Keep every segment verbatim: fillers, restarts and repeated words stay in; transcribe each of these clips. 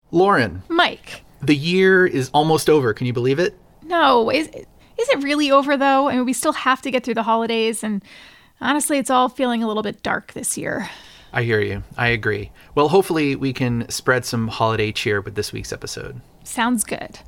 Lauren. Mike. The year is almost over. Can you believe it? No. Is, is it really over, though? I mean, we still have to get through the holidays, and honestly, it's all feeling a little bit dark this year. I hear you. I agree. Well, hopefully we can spread some holiday cheer with this week's episode. Sounds good.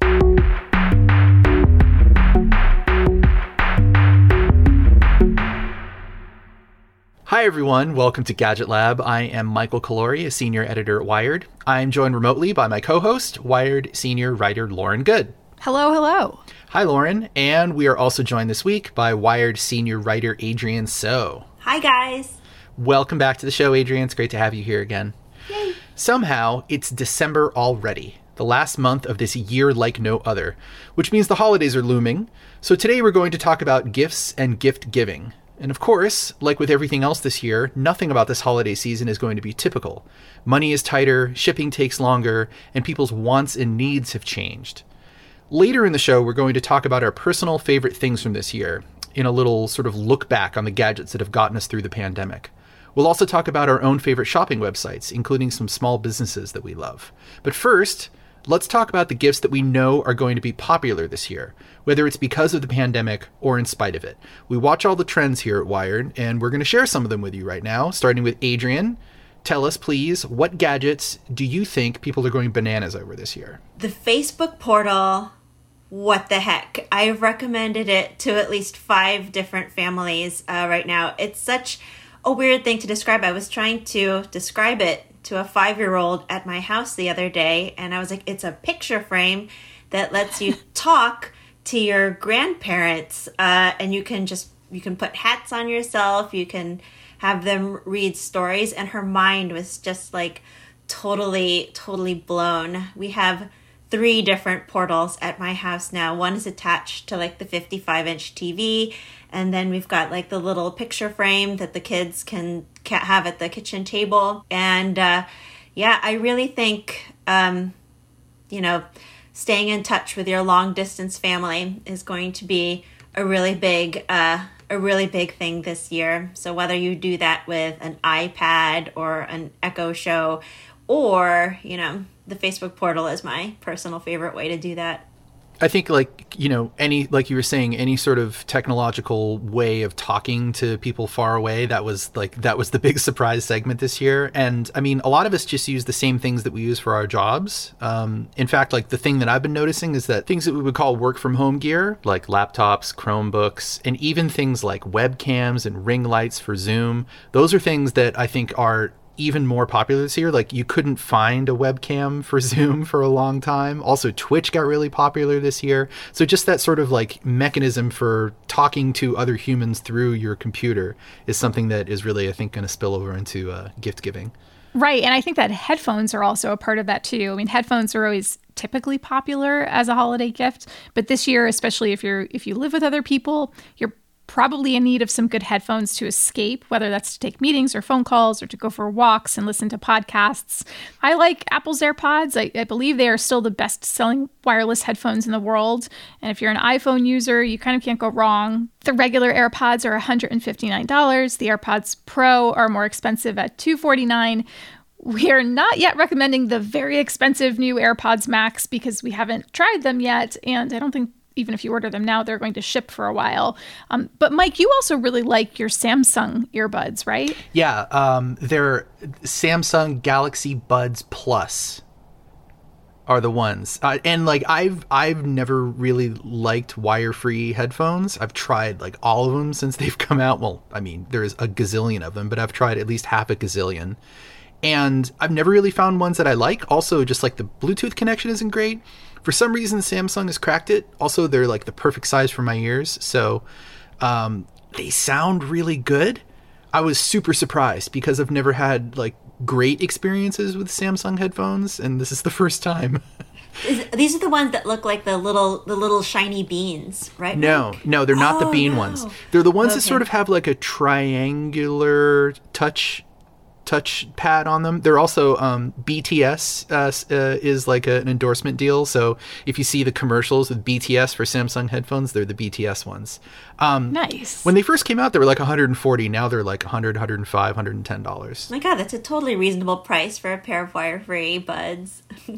Hi, everyone. Welcome to Gadget Lab. I am Michael Calori, a senior editor at Wired. I'm joined remotely by my co-host, Wired senior writer Lauren Good. Hello, hello. Hi, Lauren. And we are also joined this week by Wired senior writer Adrienne So. Hi, guys. Welcome back to the show, Adrienne. It's great to have you here again. Yay. Somehow, it's December already, the last month of this year like no other, which means the holidays are looming. So today we're going to talk about gifts and gift giving. And of course, like with everything else this year, nothing about this holiday season is going to be typical. Money is tighter, shipping takes longer, and people's wants and needs have changed. Later in the show, we're going to talk about our personal favorite things from this year, in a little sort of look back on the gadgets that have gotten us through the pandemic. We'll also talk about our own favorite shopping websites, including some small businesses that we love. But first, let's talk about the gifts that we know are going to be popular this year, whether it's because of the pandemic or in spite of it. We watch all the trends here at Wired, and we're going to share some of them with you right now, starting with Adrienne. Tell us, please, what gadgets do you think people are going bananas over this year? The Facebook portal, what the heck? I've recommended it to at least five different families uh, right now. It's such a weird thing to describe. I was trying to describe it to a five-year-old at my house the other day, and I was like, it's a picture frame that lets you talk to your grandparents, uh, and you can just, you can put hats on yourself, you can have them read stories, and her mind was just like totally, totally blown. We have three different portals at my house now. One is attached to like the fifty-five inch T V, and then we've got like the little picture frame that the kids can, can have at the kitchen table. And uh, yeah, I really think, um, you know, staying in touch with your long distance family is going to be a really big, uh, a really big thing this year. So whether you do that with an iPad or an Echo Show, or, you know, the Facebook portal is my personal favorite way to do that. I think, like, you know, any, like you were saying, any sort of technological way of talking to people far away, that was like, that was the big surprise segment this year. And I mean, a lot of us just use the same things that we use for our jobs. Um, in fact, like the thing that I've been noticing is that things that we would call work from home gear, like laptops, Chromebooks, and even things like webcams and ring lights for Zoom, those are things that I think are even more popular this year. Like, you couldn't find a webcam for Zoom for a long time. Also, Twitch got really popular this year. So just that sort of like mechanism for talking to other humans through your computer is something that is really, I think, going to spill over into uh, gift giving. Right. And I think that headphones are also a part of that too. I mean, headphones are always typically popular as a holiday gift, but this year, especially if you're if you live with other people, you're probably in need of some good headphones to escape, whether that's to take meetings or phone calls or to go for walks and listen to podcasts. I like Apple's AirPods. I, I believe they are still the best-selling wireless headphones in the world. And if you're an iPhone user, you kind of can't go wrong. The regular AirPods are one hundred fifty-nine dollars. The AirPods Pro are more expensive at two hundred forty-nine dollars. We are not yet recommending the very expensive new AirPods Max because we haven't tried them yet, and I don't think even if you order them now, they're going to ship for a while. Um, but Mike, you also really like your Samsung earbuds, right? Yeah, um, they're Samsung Galaxy Buds Plus are the ones. Uh, and like I've I've never really liked wire-free headphones. I've tried like all of them since they've come out. Well, I mean, there's a gazillion of them, but I've tried at least half a gazillion. And I've never really found ones that I like. Also, just like the Bluetooth connection isn't great. For some reason, Samsung has cracked it. Also, they're like the perfect size for my ears. So um, they sound really good. I was super surprised because I've never had like great experiences with Samsung headphones. And this is the first time. Is, these are the ones that look like the little the little shiny beans, right? No, Mike? no, they're not oh, the bean no. ones. They're the ones okay. that sort of have like a triangular touch touch pad on them. They're also um, B T S uh, uh, is like a, an endorsement deal. So if you see the commercials with B T S for Samsung headphones, they're the B T S ones. Um, nice. When they first came out, they were like one hundred forty. Now they're like one hundred, one hundred five, one hundred ten dollars. My God, that's a totally reasonable price for a pair of wire-free buds.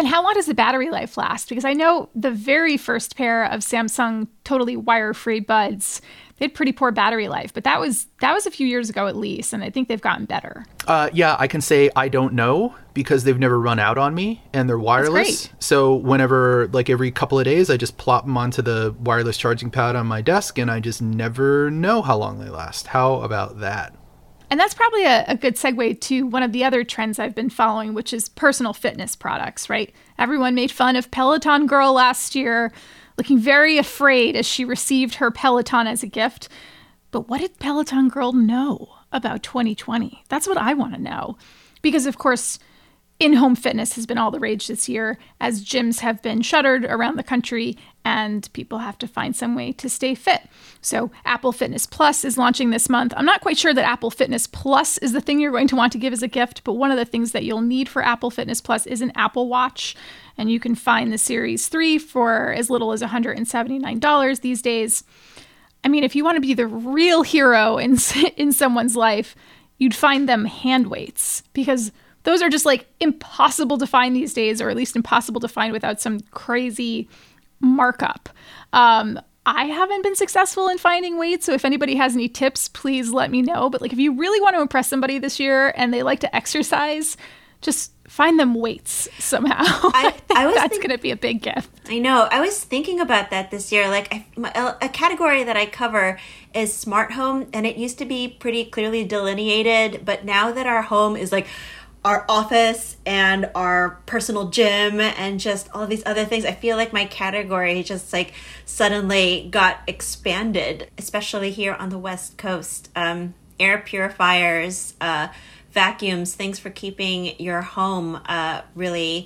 And how long does the battery life last? Because I know the very first pair of Samsung totally wire-free buds, they had pretty poor battery life, but that was that was a few years ago at least, and I think they've gotten better. Uh, yeah, I can say I don't know because they've never run out on me, and they're wireless. So whenever, like every couple of days, I just plop them onto the wireless charging pad on my desk, and I just never know how long they last. How about that? And that's probably a, a good segue to one of the other trends I've been following, which is personal fitness products, right? Everyone made fun of Peloton Girl last year, looking very afraid as she received her Peloton as a gift. But what did Peloton Girl know about twenty twenty? That's what I want to know. Because, of course, in-home fitness has been all the rage this year as gyms have been shuttered around the country and people have to find some way to stay fit. So Apple Fitness Plus is launching this month. I'm not quite sure that Apple Fitness Plus is the thing you're going to want to give as a gift, but one of the things that you'll need for Apple Fitness Plus is an Apple Watch. And you can find the Series three for as little as one hundred seventy-nine dollars these days. I mean, if you want to be the real hero in, in someone's life, you'd find them hand weights, because those are just like impossible to find these days, or at least impossible to find without some crazy markup. Um, I haven't been successful in finding weights, so if anybody has any tips, please let me know. But like, if you really want to impress somebody this year and they like to exercise, just find them weights somehow. I, I was that's think- going to be a big gift. I know. I was thinking about that this year. Like I, my, a category that I cover is smart home, and it used to be pretty clearly delineated. But now that our home is like our office and our personal gym and just all of these other things, I feel like my category just like suddenly got expanded, especially here on the West Coast. Um, air purifiers, uh, vacuums, things for keeping your home uh, really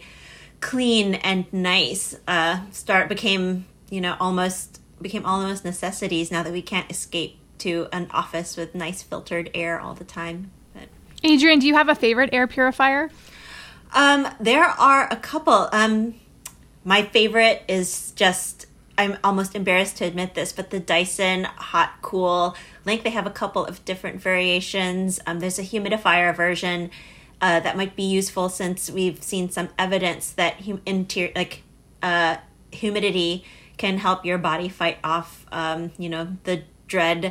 clean and nice uh, start became, you know, almost became almost necessities now that we can't escape to an office with nice filtered air all the time. But Adrienne, do you have a favorite air purifier? Um, there are a couple. Um, my favorite is just, I'm almost embarrassed to admit this, but the Dyson Hot Cool Link. They have a couple of different variations. Um, there's a humidifier version uh, that might be useful since we've seen some evidence that hum- interior, like uh, humidity can help your body fight off, um, you know, the dread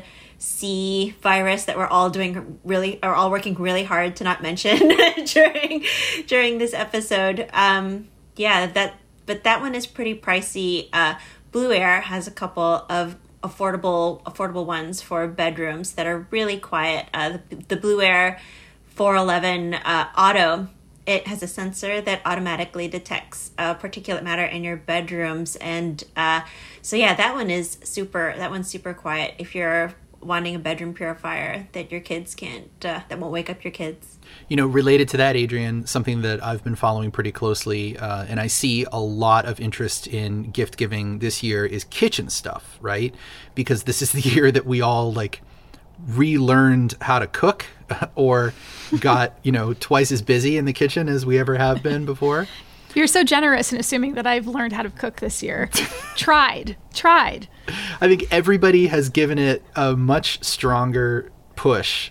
C virus that we're all doing really, are all working really hard to not mention during during this episode. Um, yeah, that but that one is pretty pricey. Uh, Blue Air has a couple of affordable affordable ones for bedrooms that are really quiet. Uh, the, the Blue Air four eleven uh, Auto, it has a sensor that automatically detects uh, particulate matter in your bedrooms, and uh, so yeah, that one is super. That one's super quiet. If you're wanting a bedroom purifier that your kids can't, uh, that won't wake up your kids. You know, related to that, Adrienne, something that I've been following pretty closely, uh, and I see a lot of interest in gift giving this year, is kitchen stuff, right? Because this is the year that we all like relearned how to cook or got, you know, twice as busy in the kitchen as we ever have been before. You're so generous in assuming that I've learned how to cook this year. tried, tried. I think everybody has given it a much stronger push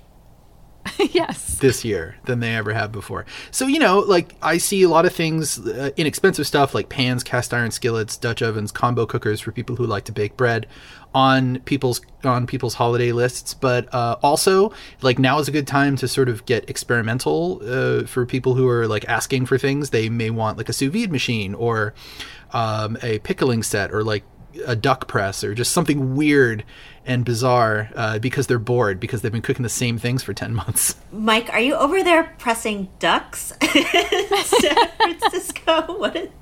yes. this year than they ever have before. So, you know, like I see a lot of things, uh, inexpensive stuff like pans, cast iron skillets, Dutch ovens, combo cookers for people who like to bake bread on people's on people's holiday lists. But uh, also, like, now is a good time to sort of get experimental uh, for people who are like asking for things. They may want like a sous vide machine or um, a pickling set or like a duck press or just something weird and bizarre uh, because they're bored because they've been cooking the same things for ten months. Mike, are you over there pressing ducks in San Francisco? What is...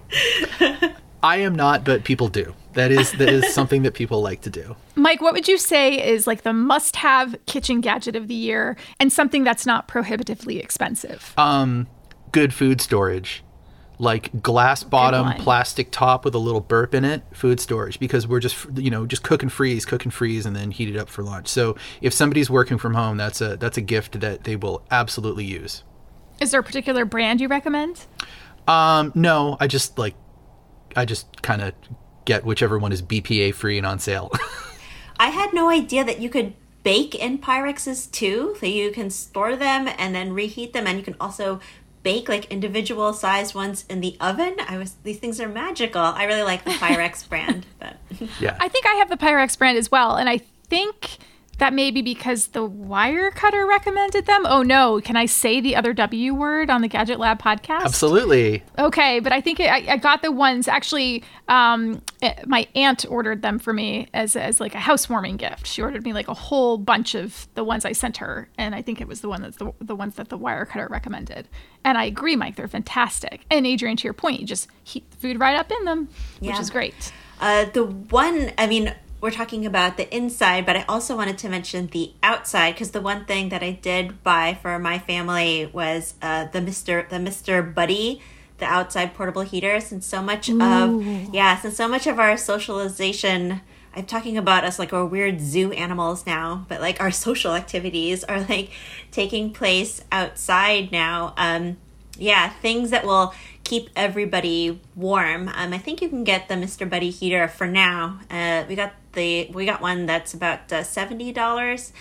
I am not, but people do. That is that is something that people like to do. Mike, what would you say is like the must-have kitchen gadget of the year and something that's not prohibitively expensive? Um, good food storage. Like glass bottom, plastic top with a little burp in it, food storage, because we're just, you know, just cook and freeze, cook and freeze, and then heat it up for lunch. So if somebody's working from home, that's a that's a gift that they will absolutely use. Is there a particular brand you recommend? Um, no, I just like, I just kind of get whichever one is B P A free and on sale. I had no idea that you could bake in Pyrexes too. So you can store them and then reheat them, and you can also bake like individual sized ones in the oven. I was these things are magical. I really like the Pyrex brand, but yeah, I think I have the Pyrex brand as well, and I think that may be because the Wirecutter recommended them. Oh no, can I say the other W word on the Gadget Lab podcast? Absolutely. Okay, but I think it, I, I got the ones, actually, um, it, my aunt ordered them for me as, as like a housewarming gift. She ordered me like a whole bunch of the ones I sent her, and I think it was the one that's the, the ones that the Wirecutter recommended. And I agree, Mike, they're fantastic. And Adrienne, to your point, you just heat the food right up in them, yeah. which is great. Uh, the one, I mean... We're talking about the inside, but I also wanted to mention the outside, because the one thing that I did buy for my family was uh, the Mister the Mister Buddy, the outside portable heater. Since so much Ooh. of yeah, since so much of our socialization, I'm talking about us like we're weird zoo animals now, but like our social activities are like taking place outside now. Um, yeah, things that will keep everybody warm. Um, I think you can get the Mister Buddy heater for now. Uh, we got the we got one that's about uh, seventy dollars,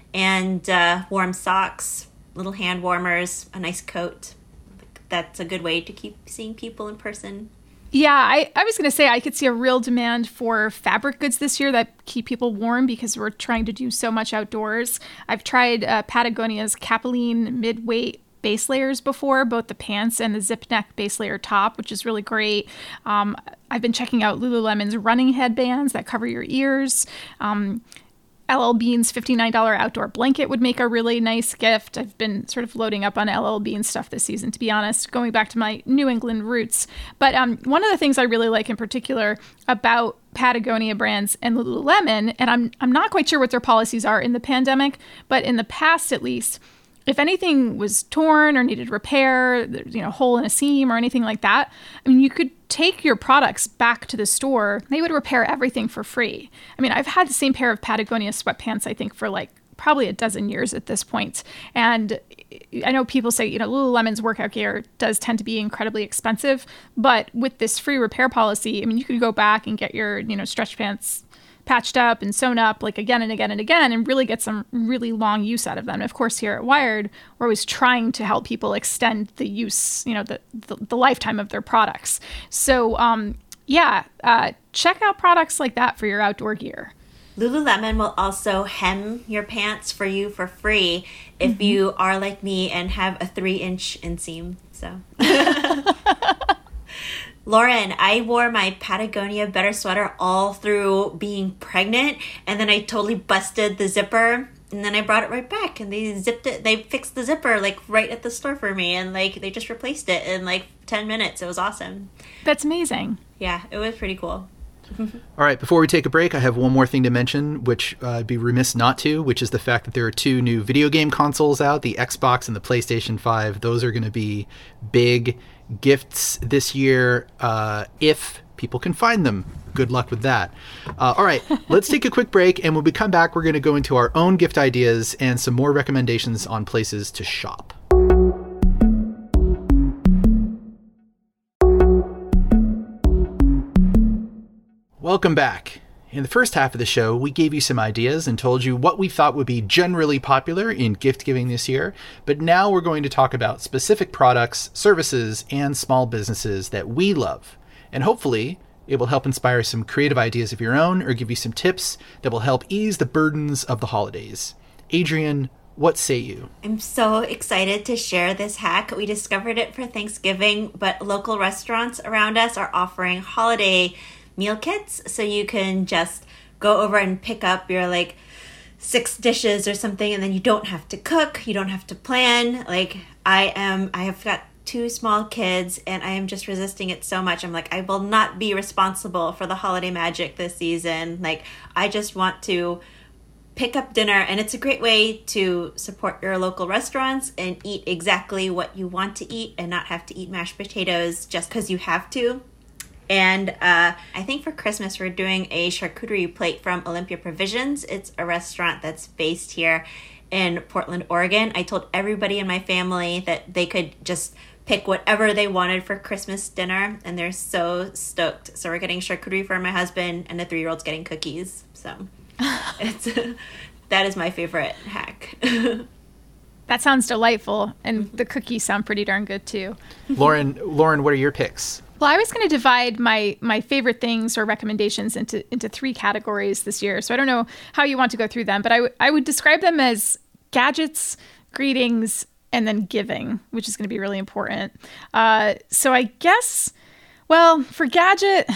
and uh, warm socks, little hand warmers, a nice coat. That's a good way to keep seeing people in person. Yeah, I, I was going to say I could see a real demand for fabric goods this year that keep people warm because we're trying to do so much outdoors. I've tried uh, Patagonia's Capilene mid-weight base layers before, both the pants and the zip neck base layer top, which is really great. Um, I've been checking out Lululemon's running headbands that cover your ears. Um, L L Bean's fifty-nine dollars outdoor blanket would make a really nice gift. I've been sort of loading up on L L Bean stuff this season, to be honest, going back to my New England roots. But um, one of the things I really like in particular about Patagonia brands and Lululemon, and I'm I'm not quite sure what their policies are in the pandemic, but in the past at least, if anything was torn or needed repair, you know, hole in a seam or anything like that, I mean, you could take your products back to the store. They would repair everything for free. I mean, I've had the same pair of Patagonia sweatpants, I think, for like probably a dozen years at this point. And I know people say, you know, Lululemon's workout gear does tend to be incredibly expensive, but with this free repair policy, I mean, you could go back and get your, you know, stretch pants patched up and sewn up like again and again and again and really get some really long use out of them. And of course, here at Wired, we're always trying to help people extend the use, you know, the, the, the lifetime of their products. So um, yeah, uh, check out products like that for your outdoor gear. Lululemon will also hem your pants for you for free if mm-hmm. you are like me and have a three inch inseam. So Lauren, I wore my Patagonia Better sweater all through being pregnant, and then I totally busted the zipper, and then I brought it right back, and they zipped it, they fixed the zipper, like, right at the store for me, and, like, they just replaced it in, like, ten minutes. It was awesome. That's amazing. Yeah, it was pretty cool. All right, before we take a break, I have one more thing to mention, which uh, I'd be remiss not to, which is the fact that there are two new video game consoles out, the Xbox and the PlayStation five. Those are going to be big gifts this year, uh, if people can find them. Good luck with that. Uh, all right, let's take a quick break, and when we come back, we're going to go into our own gift ideas and some more recommendations on places to shop. Welcome back. In the first half of the show, we gave you some ideas and told you what we thought would be generally popular in gift giving this year. But now we're going to talk about specific products, services, and small businesses that we love. And hopefully, it will help inspire some creative ideas of your own or give you some tips that will help ease the burdens of the holidays. Adrienne, what say you? I'm so excited to share this hack. We discovered it for Thanksgiving, but local restaurants around us are offering holiday meal kits, so you can just go over and pick up your like six dishes or something, and then you don't have to cook, you don't have to plan. Like I am I have got two small kids, and I am just resisting it so much. I'm like, I will not be responsible for the holiday magic this season. Like I just want to pick up dinner, and it's a great way to support your local restaurants and eat exactly what you want to eat and not have to eat mashed potatoes just because you have to. And uh, I think for Christmas, we're doing a charcuterie plate from Olympia Provisions. It's a restaurant that's based here in Portland, Oregon. I told everybody in my family that they could just pick whatever they wanted for Christmas dinner, and they're so stoked. So we're getting charcuterie for my husband, and the three-year-old's getting cookies. So it's that is my favorite hack. That sounds delightful. And the cookies sound pretty darn good too. Lauren, Lauren, what are your picks? Well, I was going to divide my my favorite things or recommendations into into three categories this year. So I don't know how you want to go through them, but I, w- I would describe them as gadgets, greetings, and then giving, which is going to be really important. Uh, so I guess, well, for gadget,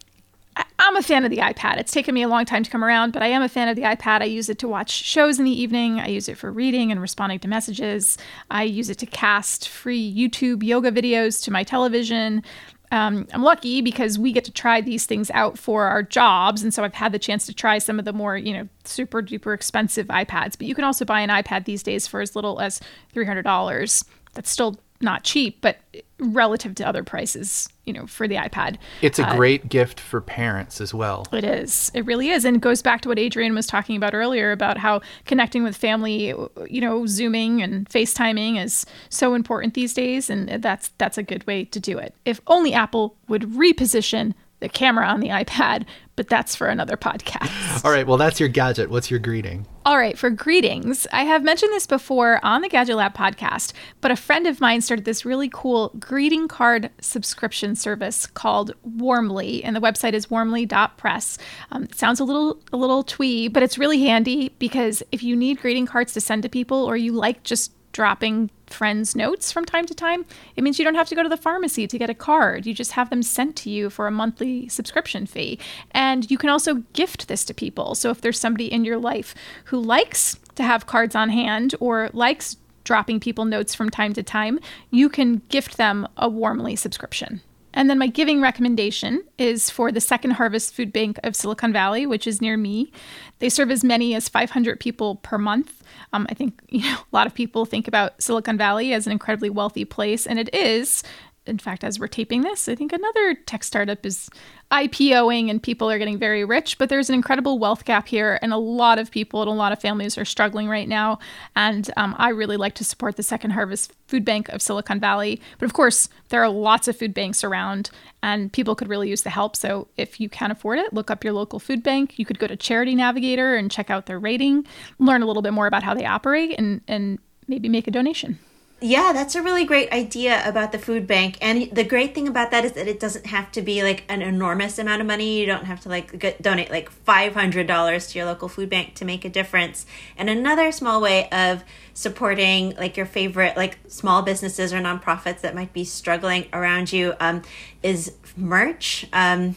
I, I'm a fan of the iPad. It's taken me a long time to come around, but I am a fan of the iPad. I use it to watch shows in the evening. I use it for reading and responding to messages. I use it to cast free YouTube yoga videos to my television. Um, I'm lucky because we get to try these things out for our jobs. And so I've had the chance to try some of the more, you know, super duper expensive iPads. But you can also buy an iPad these days for as little as three hundred dollars. That's still not cheap, but relative to other prices, you know, for the iPad. It's a uh, great gift for parents as well. It is. It really is. And it goes back to what Adrian was talking about earlier about how connecting with family, you know, Zooming and FaceTiming is so important these days. And that's that's a good way to do it. If only Apple would reposition the camera on the iPad, but that's for another podcast. All right. Well, that's your gadget. What's your greeting? All right, for greetings, I have mentioned this before on the Gadget Lab podcast, but a friend of mine started this really cool greeting card subscription service called Warmly, and the website is warmly dot press. Um, it sounds a little a little twee, but it's really handy because if you need greeting cards to send to people, or you like just dropping friends notes from time to time, it means you don't have to go to the pharmacy to get a card. You just have them sent to you for a monthly subscription fee. And you can also gift this to people. So if there's somebody in your life who likes to have cards on hand or likes dropping people notes from time to time, you can gift them a Warmly subscription. And then my giving recommendation is for the Second Harvest Food Bank of Silicon Valley, which is near me. They serve as many as five hundred people per month. Um, I think, you know, a lot of people think about Silicon Valley as an incredibly wealthy place, and it is. In fact, as we're taping this, I think another tech startup is IPOing and people are getting very rich, but there's an incredible wealth gap here, and a lot of people and a lot of families are struggling right now. And um, I really like to support the Second Harvest Food Bank of Silicon Valley. But of course, there are lots of food banks around, and people could really use the help. So if you can afford it, look up your local food bank. You could go to Charity Navigator and check out their rating, learn a little bit more about how they operate, and, and maybe make a donation. Yeah, that's a really great idea about the food bank. And the great thing about that is that it doesn't have to be like an enormous amount of money. You don't have to like get, donate like five hundred dollars to your local food bank to make a difference. And another small way of supporting like your favorite like small businesses or nonprofits that might be struggling around you um, is merch. Um,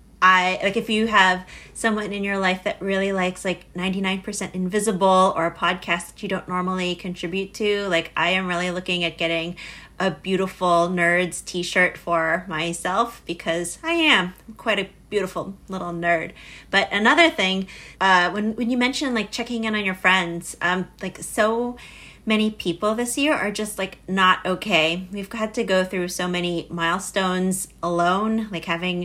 I like if you have someone in your life that really likes like ninety-nine percent Invisible or a podcast that you don't normally contribute to, like I am really looking at getting a beautiful Nerds t-shirt for myself because I am quite a beautiful little nerd. But another thing, uh, when, when you mention like checking in on your friends, um, like so many people this year are just like not okay. We've had to go through so many milestones alone, like having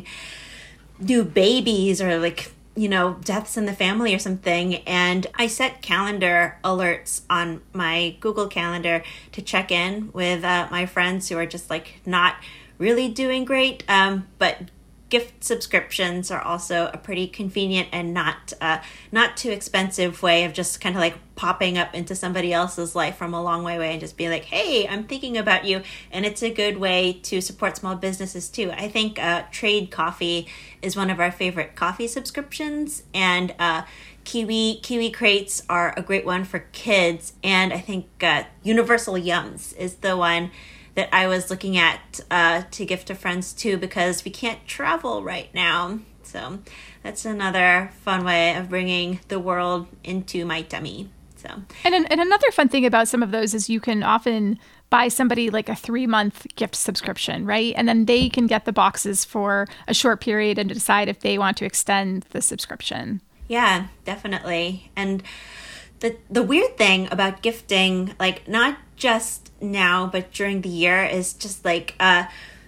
new babies or like, you know, deaths in the family or something. And I set calendar alerts on my Google Calendar to check in with uh, my friends who are just like not really doing great. Um, but gift subscriptions are also a pretty convenient and not uh, not too expensive way of just kind of like popping up into somebody else's life from a long way away and just being like, hey, I'm thinking about you. And it's a good way to support small businesses too. I think uh, Trade Coffee is one of our favorite coffee subscriptions, and uh, Kiwi Kiwi Crates are a great one for kids. And I think uh, Universal Yums is the one that I was looking at uh, to gift to friends too, because we can't travel right now. So that's another fun way of bringing the world into my tummy. So and and another fun thing about some of those is you can often buy somebody like a three month gift subscription, right? And then they can get the boxes for a short period and decide if they want to extend the subscription. Yeah, definitely. And the the weird thing about gifting, like not just now, but during the year, is just like uh,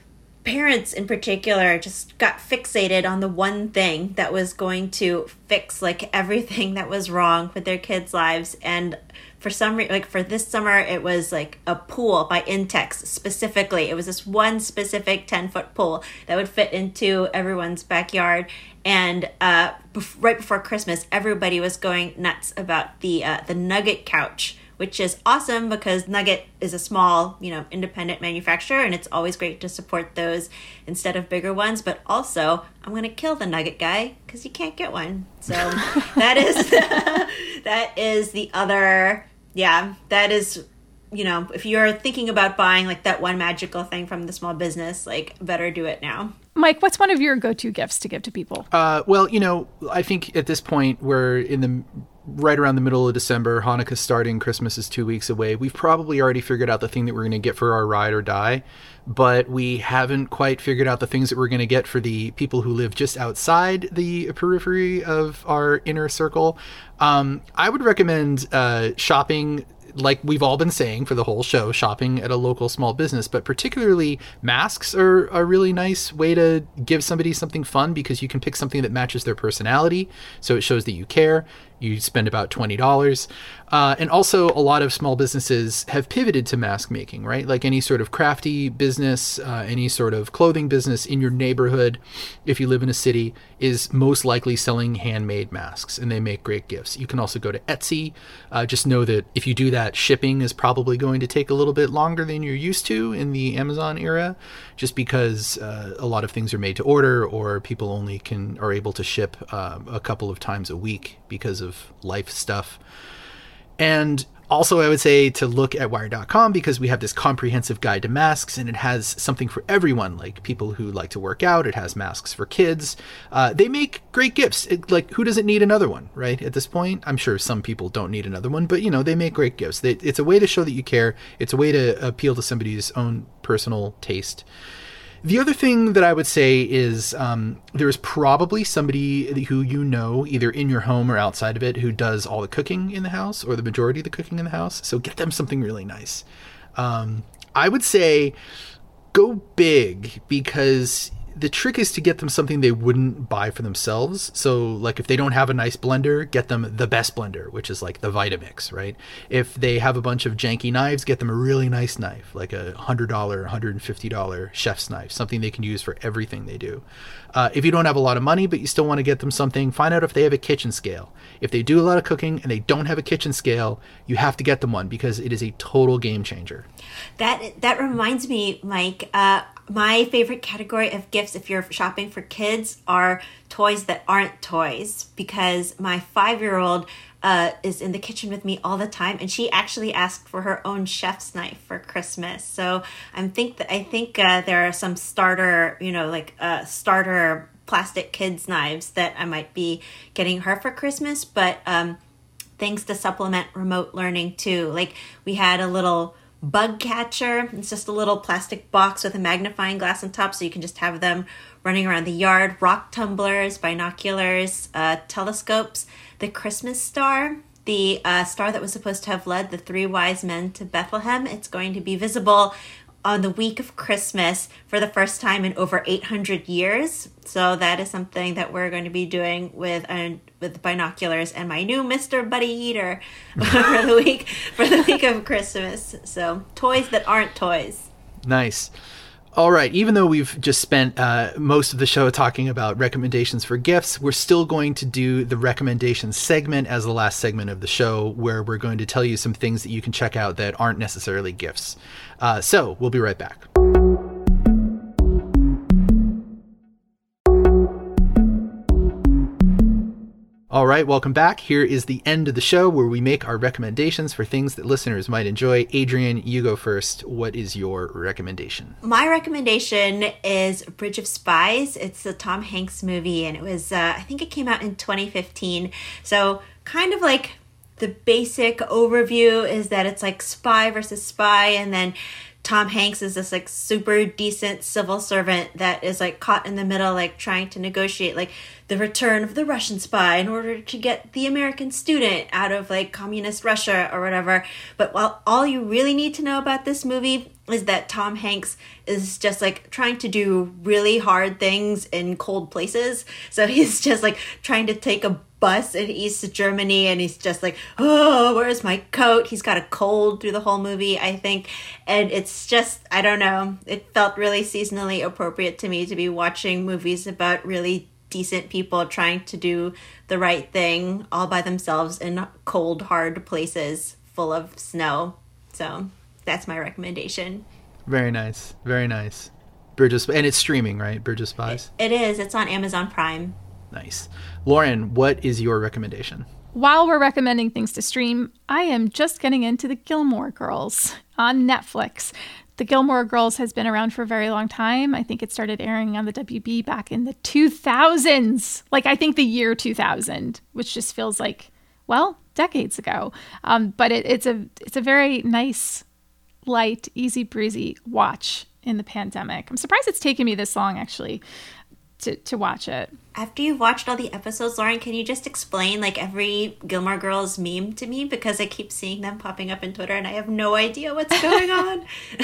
parents in particular just got fixated on the one thing that was going to fix like everything that was wrong with their kids' lives. And for some reason, like for this summer, it was like a pool by Intex specifically. It was this one specific ten foot pool that would fit into everyone's backyard. And uh, bef- right before Christmas, everybody was going nuts about the uh, the Nugget couch, which is awesome because Nugget is a small, you know, independent manufacturer, and it's always great to support those instead of bigger ones. But also, I'm going to kill the Nugget guy because you can't get one. So that is that is the other, yeah, that is, you know, if you're thinking about buying like that one magical thing from the small business, like better do it now. Mike, what's one of your go-to gifts to give to people? Uh, well, you know, I think at this point we're in the right around the middle of December. Hanukkah's starting. Christmas is two weeks away. We've probably already figured out the thing that we're going to get for our ride or die, but we haven't quite figured out the things that we're going to get for the people who live just outside the periphery of our inner circle. Um, I would recommend uh, shopping, like we've all been saying for the whole show, shopping at a local small business, but particularly masks are a really nice way to give somebody something fun because you can pick something that matches their personality. So it shows that you care. You spend about twenty dollars. Uh, and also a lot of small businesses have pivoted to mask making, right? Like any sort of crafty business, uh, any sort of clothing business in your neighborhood, if you live in a city, is most likely selling handmade masks, and they make great gifts. You can also go to Etsy. Uh, just know that if you do that, shipping is probably going to take a little bit longer than you're used to in the Amazon era, just because uh, a lot of things are made to order, or people only can are able to ship uh, a couple of times a week because of life stuff. And also, I would say to look at Wired dot com because we have this comprehensive guide to masks, and it has something for everyone, like people who like to work out. It has masks for kids. Uh, they make great gifts. It, like, who doesn't need another one, right? At this point, I'm sure some people don't need another one, but, you know, they make great gifts. They, it's a way to show that you care. It's a way to appeal to somebody's own personal taste. The other thing that I would say is um, there's probably somebody who you know, either in your home or outside of it, who does all the cooking in the house or the majority of the cooking in the house. So get them something really nice. Um, I would say go big, because the trick is to get them something they wouldn't buy for themselves. So like if they don't have a nice blender, get them the best blender, which is like the Vitamix, right? If they have a bunch of janky knives, get them a really nice knife, like a one hundred dollars, one hundred fifty dollars chef's knife, something they can use for everything they do. Uh, if you don't have a lot of money, but you still want to get them something, find out if they have a kitchen scale. If they do a lot of cooking and they don't have a kitchen scale, you have to get them one because it is a total game changer. That that reminds me, Mike, uh, my favorite category of gifts if you're shopping for kids are toys that aren't toys, because my five-year-old uh, is in the kitchen with me all the time, and she actually asked for her own chef's knife for Christmas. So I'm think that I think uh, there are some starter, you know, like uh, starter plastic kids knives that I might be getting her for Christmas, but um, things to supplement remote learning too. Like we had a little bug catcher. It's just a little plastic box with a magnifying glass on top, so you can just have them running around the yard. Rock tumblers, binoculars, uh, telescopes, the Christmas star, the uh, star that was supposed to have led the three wise men to Bethlehem. It's going to be visible on the week of Christmas for the first time in over eight hundred years. So that is something that we're going to be doing with uh, with binoculars and my new Mister Buddy Eater for the week for the week of Christmas. So toys that aren't toys. Nice. All right. Even though we've just spent uh, most of the show talking about recommendations for gifts, we're still going to do the recommendations segment as the last segment of the show, where we're going to tell you some things that you can check out that aren't necessarily gifts. Uh, so we'll be right back. All right, welcome back. Here is the end of the show where we make our recommendations for things that listeners might enjoy. Adrienne, you go first. What is your recommendation? My recommendation is Bridge of Spies. It's a Tom Hanks movie, and it was, uh, I think it came out in twenty fifteen. So kind of like the basic overview is that it's like spy versus spy, and then Tom Hanks is this like super decent civil servant that is like caught in the middle, like trying to negotiate like the return of the Russian spy in order to get the American student out of like communist Russia or whatever. But while all you really need to know about this movie is that Tom Hanks is just like trying to do really hard things in cold places. So he's just like trying to take a bus in East Germany, and he's just like, oh, where's my coat? He's got a cold through the whole movie, I think. And it's just, I don't know, it felt really seasonally appropriate to me to be watching movies about really decent people trying to do the right thing all by themselves in cold, hard places full of snow. So that's my recommendation. Very nice. Very nice. Bridge of Spies. And it's streaming, right? Bridge of Spies? It, it is. It's on Amazon Prime. Nice. Lauren, what is your recommendation? While we're recommending things to stream, I am just getting into the Gilmore Girls on Netflix. The Gilmore Girls has been around for a very long time. I think it started airing on the W B back in the two thousands. Like, I think the year two thousand, which just feels like, well, decades ago. Um, but it, it's a it's a very nice, light, easy breezy watch in the pandemic. I'm surprised it's taken me this long, actually, to, to watch it. After you've watched all the episodes, Lauren, can you just explain like every Gilmore Girls meme to me? Because I keep seeing them popping up in Twitter and I have no idea what's going on.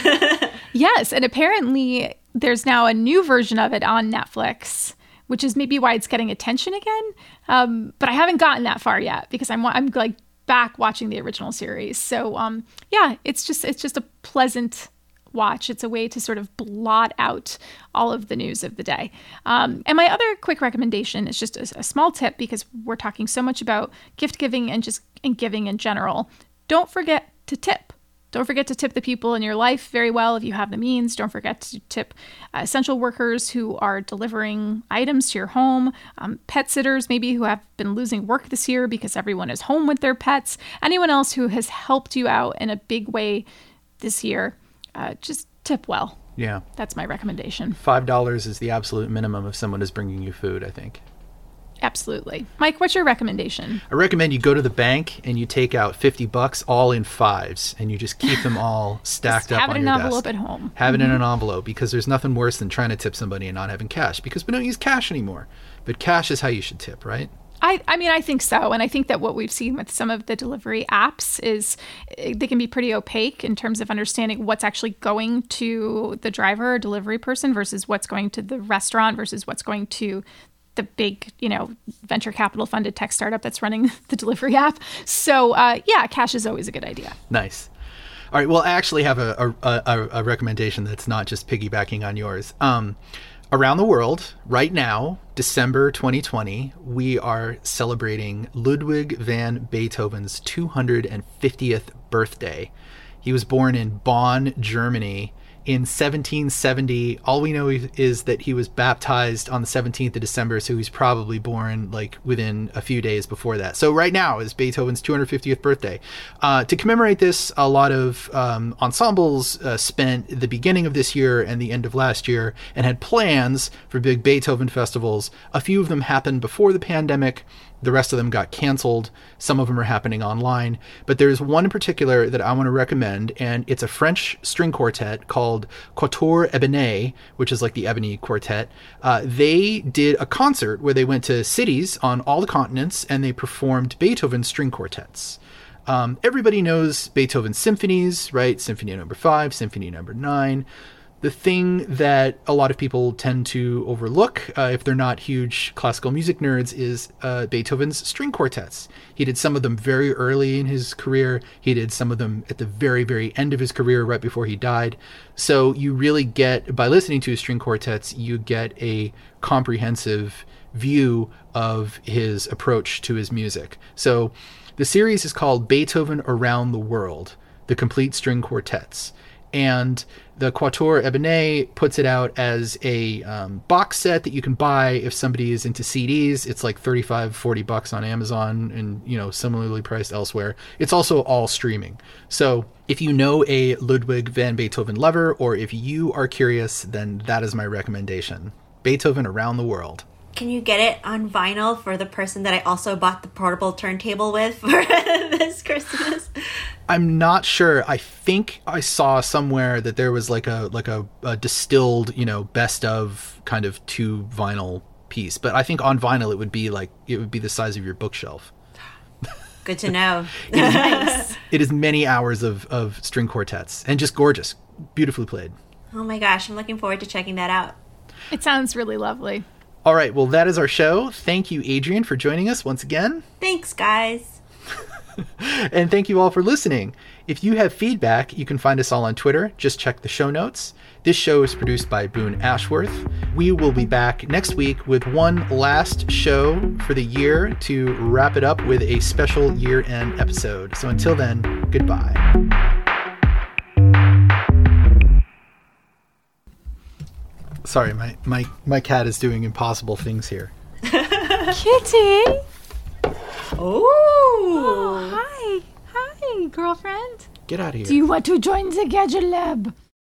Yes, and apparently there's now a new version of it on Netflix, which is maybe why it's getting attention again. Um, but I haven't gotten that far yet because I'm I'm like back watching the original series. So um, yeah, it's just it's just a pleasant watch. It's a way to sort of blot out all of the news of the day. Um, and my other quick recommendation is just a, a small tip because we're talking so much about gift giving and just and giving in general. Don't forget to tip. Don't forget to tip the people in your life very well if you have the means. Don't forget to tip uh, essential workers who are delivering items to your home, um, pet sitters maybe who have been losing work this year because everyone is home with their pets, anyone else who has helped you out in a big way this year. Uh, just tip well. Yeah. That's my recommendation. five dollars is the absolute minimum if someone is bringing you food, I think. Absolutely. Mike, what's your recommendation? I recommend you go to the bank and you take out fifty bucks all in fives and you just keep them all stacked up on your desk. Have it in an envelope at home. Have it in an envelope because there's nothing worse than trying to tip somebody and not having cash because we don't use cash anymore. But cash is how you should tip, right? I, I mean, I think so. And I think that what we've seen with some of the delivery apps is they can be pretty opaque in terms of understanding what's actually going to the driver or delivery person versus what's going to the restaurant versus what's going to the big, you know, venture capital funded tech startup that's running the delivery app. So, uh, yeah, cash is always a good idea. Nice. All right. Well, I actually have a, a, a, a recommendation that's not just piggybacking on yours. Um, Around the world, right now, December twenty twenty, we are celebrating Ludwig van Beethoven's two hundred fiftieth birthday. He was born in Bonn, Germany in seventeen seventy. All we know is that he was baptized on the seventeenth of December, so he's probably born like within a few days before that. So right now is Beethoven's two hundred fiftieth birthday. Uh, to commemorate this, a lot of um, ensembles uh, spent the beginning of this year and the end of last year and had plans for big Beethoven festivals. A few of them happened before the pandemic. The rest of them got canceled. Some of them are happening online. But there's one in particular that I want to recommend, and it's a French string quartet called Quatuor Ébène, which is like the Ebony Quartet. Uh, they did a concert where they went to cities on all the continents, and they performed Beethoven string quartets. Um, everybody knows Beethoven's symphonies, right? Symphony number five, Symphony number nine. The thing that a lot of people tend to overlook, uh, if they're not huge classical music nerds, is uh, Beethoven's string quartets. He did some of them very early in his career. He did some of them at the very, very end of his career, right before he died. So you really get, by listening to his string quartets, you get a comprehensive view of his approach to his music. So the series is called Beethoven Around the World, the Complete String Quartets. And the Quatuor Ébène puts it out as a um, box set that you can buy if somebody is into C Ds. It's like thirty-five, forty bucks on Amazon and, you know, similarly priced elsewhere. It's also all streaming. So if you know a Ludwig van Beethoven lover, or if you are curious, then that is my recommendation. Beethoven Around the World. Can you get it on vinyl for the person that I also bought the portable turntable with for this Christmas? I'm not sure. I think I saw somewhere that there was like a like a, a distilled, you know, best of kind of two vinyl piece. But I think on vinyl it would be like it would be the size of your bookshelf. Good to know. It is, nice. It is many hours of, of string quartets and just gorgeous, beautifully played. Oh my gosh, I'm looking forward to checking that out. It sounds really lovely. All right, well, that is our show. Thank you, Adrian, for joining us once again. Thanks, guys. And thank you all for listening. If you have feedback, you can find us all on Twitter. Just check the show notes. This show is produced by Boone Ashworth. We will be back next week with one last show for the year to wrap it up with a special year-end episode. So until then, goodbye. Sorry, my, my, my cat is doing impossible things here. Kitty! Oh. Oh, hi. Hi, girlfriend. Get out of here. Do you want to join the Gadget Lab?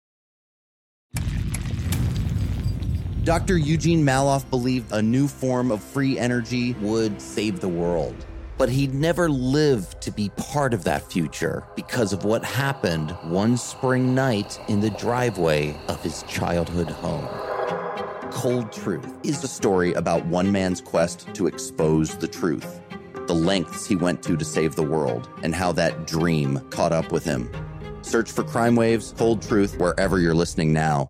Doctor Eugene Maloff believed a new form of free energy would save the world. But he'd never lived to be part of that future because of what happened one spring night in the driveway of his childhood home. Cold Truth is a story about one man's quest to expose the truth, the lengths he went to to save the world, and how that dream caught up with him. Search for Crime Waves, Cold Truth, wherever you're listening now.